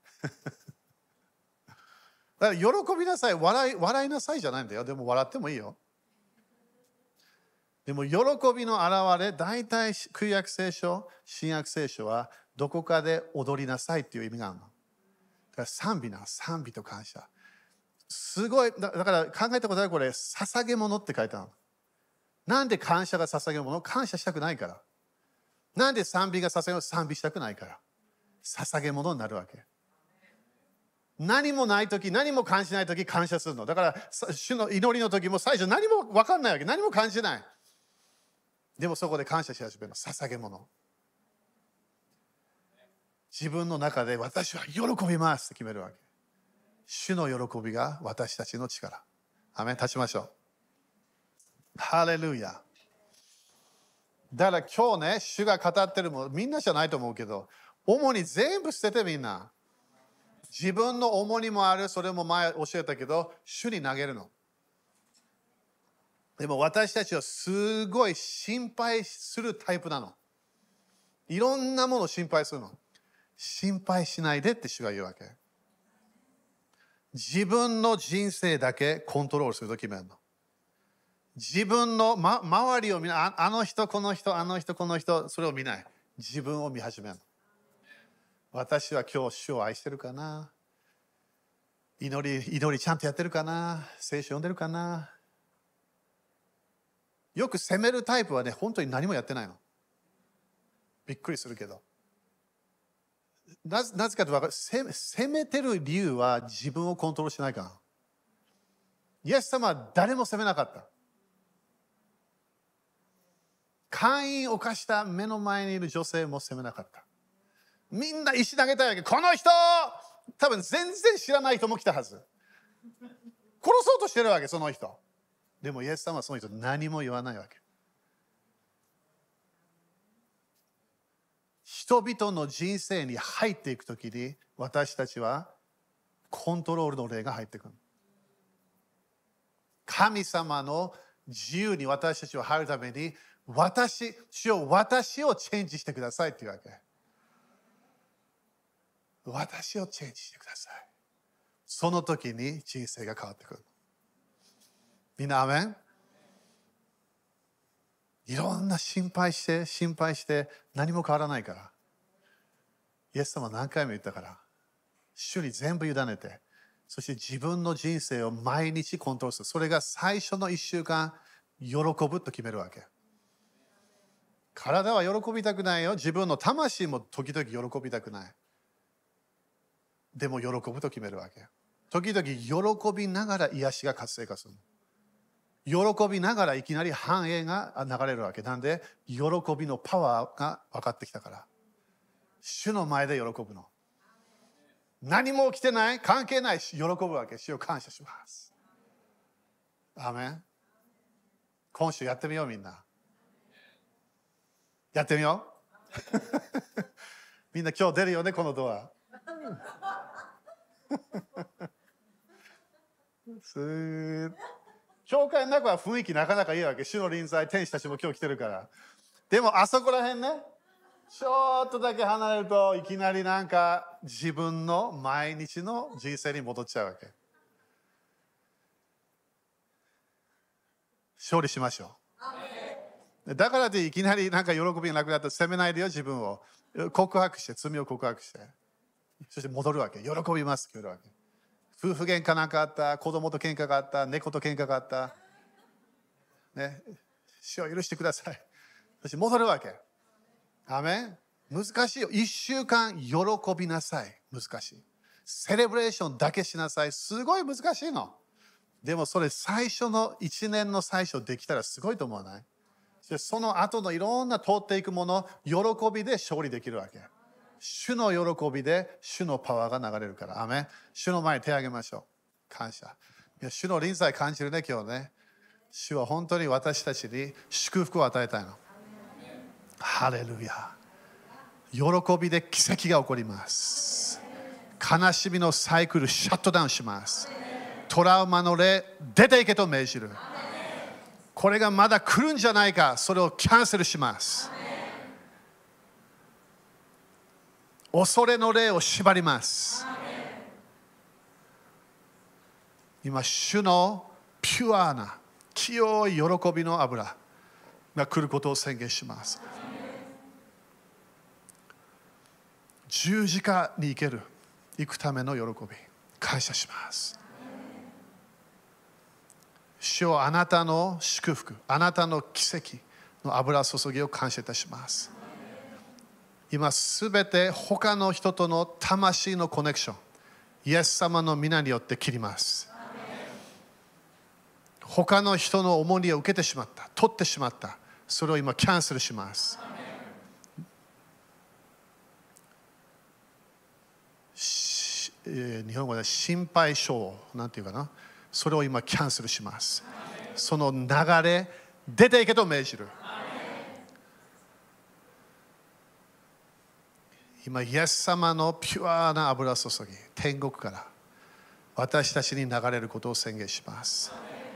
だから喜びなさい、笑い、笑いなさいじゃないんだよ。でも笑ってもいいよ。でも喜びの表れ、大体旧約聖書、新約聖書はどこかで踊りなさいっていう意味があるの。だから賛美な、賛美と感謝。すごい、だから考えたことあるこれ、捧げ物って書いてあるの。なんで感謝が捧げ物？感謝したくないから。なんで賛美が捧げ物？賛美したくないから。捧げ物になるわけ。何もないとき、何も感じないとき、感謝するの。だから、主の祈りのときも最初何も分かんないわけ。何も感じない。でもそこで感謝し始めるの。捧げ物。自分の中で私は喜びますって決めるわけ。主の喜びが私たちの力。アメン。立ちましょう。ハレルヤ。だから今日ね、主が語ってるもの、みんなじゃないと思うけど、主に全部捨ててみんな。自分の重荷もある、それも前教えたけど、主に投げるの。でも私たちはすごい心配するタイプなの。 いろんなものを心配するの。心配しないでって主が言うわけ。自分の人生だけコントロールすると決めるの。自分の、ま、周りを見ない。あ、あの人、この人、あの人、この人、それを見ない。自分を見始めるの。私は今日主を愛してるかな？祈り、祈りちゃんとやってるかな？聖書読んでるかな？よく責めるタイプはね、本当に何もやってないの。びっくりするけど。なぜ、なぜかと分かる。責めてる理由は自分をコントロールしないから。イエス様は誰も責めなかった。姦淫を犯した目の前にいる女性も責めなかった。みんな石投げたいわけ。この人多分全然知らない人も来たはず。殺そうとしてるわけ、その人。でもイエス様はその人何も言わないわけ。人々の人生に入っていくときに私たちはコントロールの霊が入ってくる。神様の自由に私たちは入るために私、主よ私をチェンジしてくださいっていうわけ。私をチェンジしてください。その時に人生が変わってくる。みんなアメン？いろんな心配して心配して何も変わらないから。イエス様は何回も言ったから。主に全部委ねて、そして自分の人生を毎日コントロールする。それが最初のいっしゅうかん喜ぶと決めるわけ。体は喜びたくないよ。自分の魂も時々喜びたくない。でも喜ぶと決めるわけ。時々喜びながら癒しが活性化する。喜びながらいきなり繁栄が流れるわけ。なんで喜びのパワーが分かってきたから。主の前で喜ぶの。何も起きてない、関係ないし、喜ぶわけ。主を感謝します。アーメン。今週やってみよう、みんな。やってみよう。みんな今日出るよね、このドア。すー教会の中は雰囲気なかなかいいわけ。主の臨在、天使たちも今日来てるから。でもあそこら辺ね、ちょっとだけ離れるといきなりなんか自分の毎日の人生に戻っちゃうわけ。勝利しましょう。だからでいきなりなんか喜びがなくなったら責めないでよ、自分を。告白して、罪を告白して。そして戻るわけ。喜びますって言うわけ。夫婦喧嘩なんかあった、子供と喧嘩があった、猫と喧嘩があった。ね、主を許してください。そして戻るわけ。アメン。難しいよ。一週間喜びなさい。難しい。セレブレーションだけしなさい。すごい難しいの。でもそれ最初のいちねんの最初できたらすごいと思わない？その後のいろんな通っていくもの、喜びで勝利できるわけ。主の喜びで主のパワーが流れるから。アメン。主の前に手を挙げましょう。感謝。いや、主の臨在感じるね、今日ね。主は本当に私たちに祝福を与えたいの。ハレルヤ。喜びで奇跡が起こります。悲しみのサイクルシャットダウンします。トラウマの霊出ていけと命じる。これがまだ来るんじゃないか、それをキャンセルします。恐れの霊を縛ります。今主のピュアな清い喜びの油が来ることを宣言します。十字架に行ける、行くための喜び、感謝します。主よ、あなたの祝福、あなたの奇跡の油注ぎを感謝いたします。今すべて他の人との魂のコネクション、イエス様の皆によって切ります。他の人の重荷を受けてしまった、取ってしまった、それを今キャンセルします。日本語で心配性なんていうかな、それを今キャンセルします。その流れ出ていけと命じる。今イエス様のピュアな油注ぎ、天国から私たちに流れることを宣言します。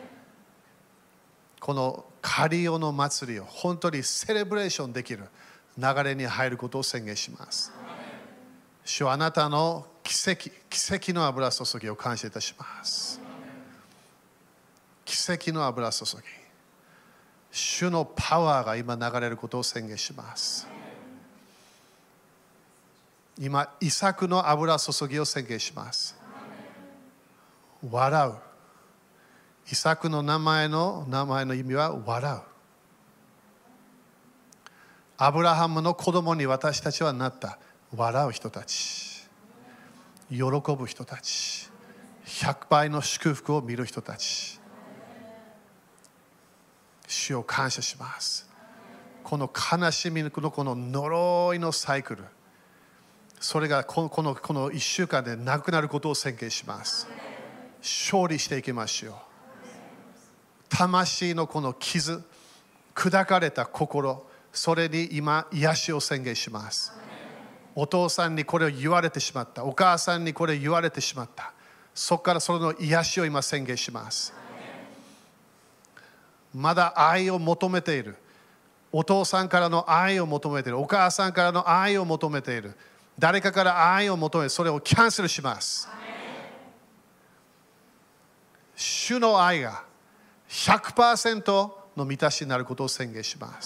このカリオの祭りを本当にセレブレーションできる流れに入ることを宣言します。主はあなたの奇跡、奇跡の油注ぎを感謝いたします。奇跡の油注ぎ。主のパワーが今流れることを宣言します。今、イサクの油注ぎを宣言します。笑う。イサクの名前の名前の意味は笑う。アブラハムの子供に私たちはなった。笑う人たち。喜ぶ人たち。ひゃくばいの祝福を見る人たち。主を感謝します。この悲しみのこの呪いのサイクル。それがこの、この、このいっしゅうかんでなくなることを宣言します。勝利していきましょう。魂のこの傷、砕かれた心、それに今、癒しを宣言します。お父さんにこれを言われてしまった。お母さんにこれを言われてしまった。そこからその癒しを今宣言します。まだ愛を求めている。お父さんからの愛を求めている。お母さんからの愛を求めている。誰かから愛を求める。それをキャンセルします。主の愛が ひゃくパーセント の満たしになることを宣言します。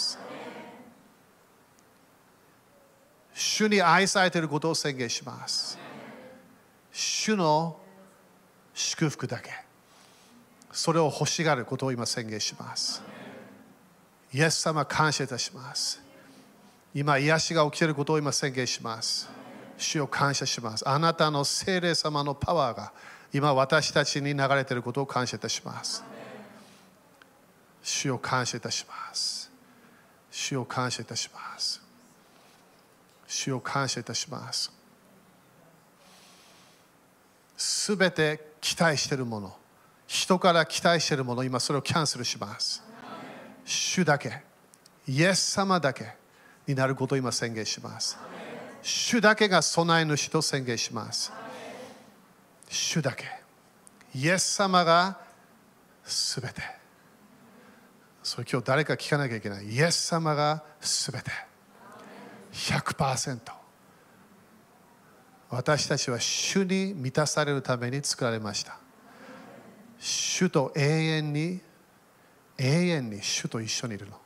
主に愛されていることを宣言します。主の祝福だけ。それを欲しがることを今宣言します。イエス様感謝いたします。今癒しが起きていることを今宣言します。主を感謝します。あなたの聖霊様のパワーが今私たちに流れていることを感謝いたします。主を感謝いたします。主を感謝いたします。主を感謝いたします。すべて期待しているもの、人から期待しているもの、今それをキャンセルします。主だけ、イエス様だけになることを今宣言します。主だけが備え主と宣言します。主だけ、イエス様がすべて。それ今日誰か聞かなきゃいけない。イエス様がすべて。ひゃくパーセント。私たちは主に満たされるために作られました。主と永遠に、永遠に主と一緒にいるの。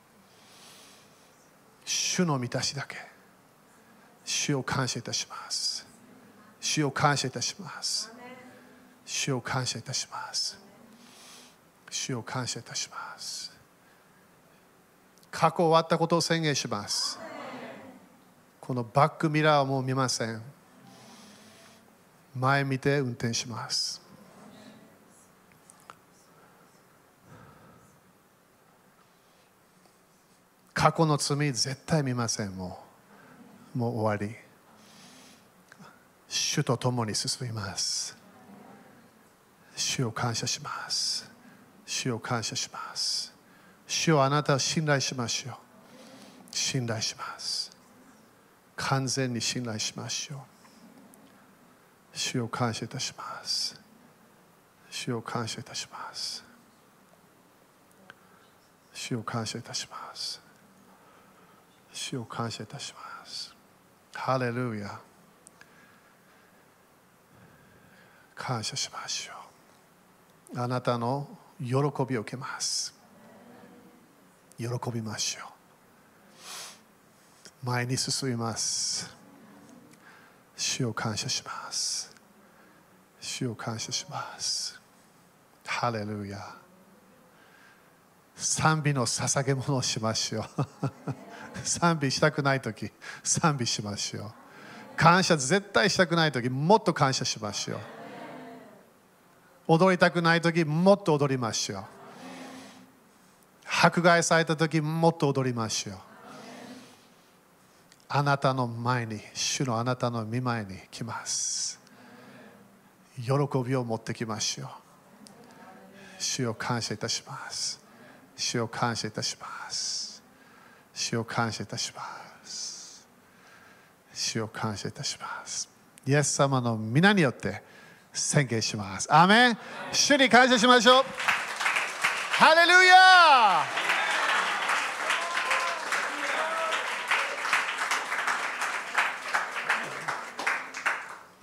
主の満たしだけ。主を感謝いたします。主を感謝いたします。主を感謝いたします。主を感謝いたします。過去終わったことを宣言します。このバックミラーはもう見ません。前見て運転します。過去の罪絶対見ません。もう、もう終わり。主と共に進みます。主を感謝します。主を感謝します。主をあなたを信頼しましょう。信頼します。完全に信頼しましょう。主を感謝いたします。主を感謝いたします。主を感謝いたします。主を感謝いたします。ハレルヤ。感謝しましょう。あなたの喜びを受けます。喜びましょう。前に進みます。主を感謝します。主を感謝します。ハレルヤ。賛美の捧げ物をしましょう。賛美したくないとき、賛美しましょう。感謝絶対したくないとき、もっと感謝しましょう。踊りたくないとき、もっと踊りましょう。迫害されたとき、もっと踊りましょう。あなたの前に、主のあなたの御前に来ます。喜びを持ってきましょう。主を感謝いたします。主を感謝いたします。主を感謝いたします。主を感謝いたします。イエス様の皆によって宣言します。アーメン。主に感謝しましょう。ハレルヤー。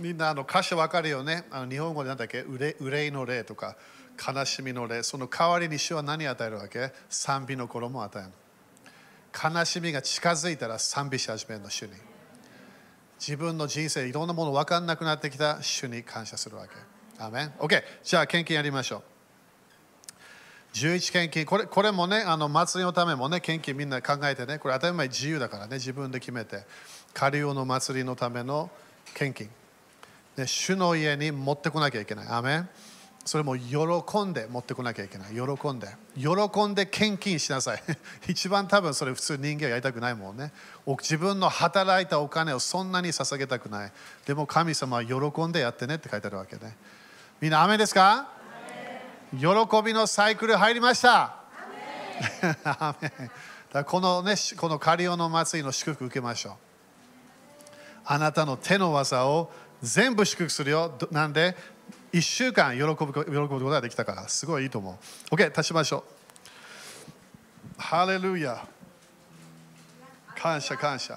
みんなあの歌詞わかるよね。あの日本語でなんだっけ、憂いの霊とか悲しみの霊。その代わりに主は何を与えるわけ？賛美の衣を与える。悲しみが近づいたら賛美し始めるの、主に。自分の人生、いろんなもの分かんなくなってきた主に感謝するわけ。アーメン。OK。じゃあ、献金やりましょう。じゅういち献金、これ、これもね、あの祭りのためもね、献金みんな考えてね、これ当たり前自由だからね、自分で決めて。カリオの祭りのための献金。で、主の家に持ってこなきゃいけない。アーメン。それも喜んで持ってこなきゃいけない。喜んで。喜んで献金しなさい。一番多分それ普通人間はやりたくないもんね。自分の働いたお金をそんなに捧げたくない。でも神様は喜んでやってねって書いてあるわけね。みんなアメンですか？喜びのサイクル入りました。アメン。だからこのね、このカリオの祭りの祝福受けましょう。あなたの手の技を全部祝福するよ。なんでいっしゅうかん喜ぶ、喜ぶことができたから、すごいいいと思う。OK、立ちましょう。ハレルヤ。感謝、感謝。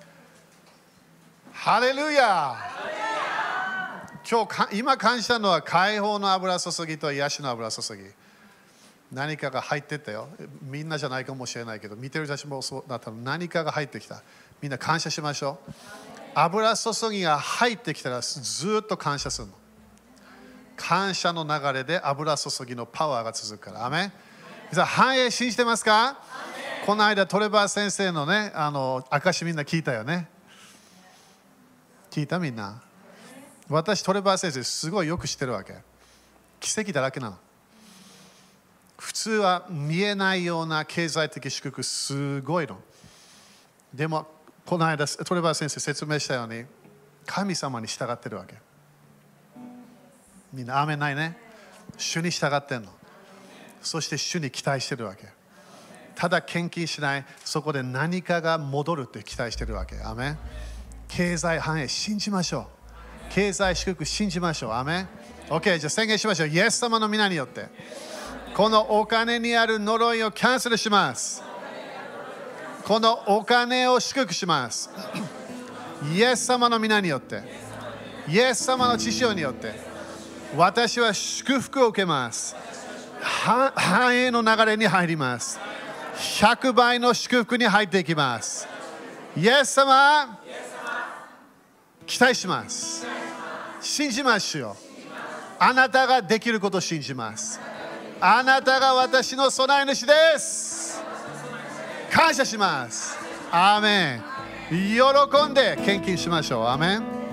ハレルヤ。今日、今感謝のは解放の油注ぎと癒しの油注ぎ。何かが入ってったよ。みんなじゃないかもしれないけど、見てる人たちもそうだったの。何かが入ってきた。みんな感謝しましょう。油注ぎが入ってきたらずっと感謝するの。感謝の流れで油注ぎのパワーが続くから。アメン。繁栄信じてますか？この間トレバー先生のね、あの証みんな聞いたよね。聞いたみんな。私トレバー先生すごいよく知ってるわけ。奇跡だらけなの。普通は見えないような経済的祝福すごいの。でもこの間トレバー先生説明したように神様に従ってるわけ。みんなアーメンないね。主に従ってんの。そして主に期待してるわけ。ただ献金しない、そこで何かが戻るって期待してるわけ。アーメン。経済繁栄信じましょう。経済祝福信じましょう。アーメン。OK、じゃあ宣言しましょう。イエス様の皆によって、このお金にある呪いをキャンセルします。このお金を祝福します。イエス様の皆によって、イエス様の血潮によって、私は祝福を受けます。繁栄の流れに入ります。ひゃくばいの祝福に入っていきます。イエス様、期待します。信じましょう。あなたができることを信じます。あなたが私の備え主です。感謝します。アーメン。喜んで献金しましょう。アーメン。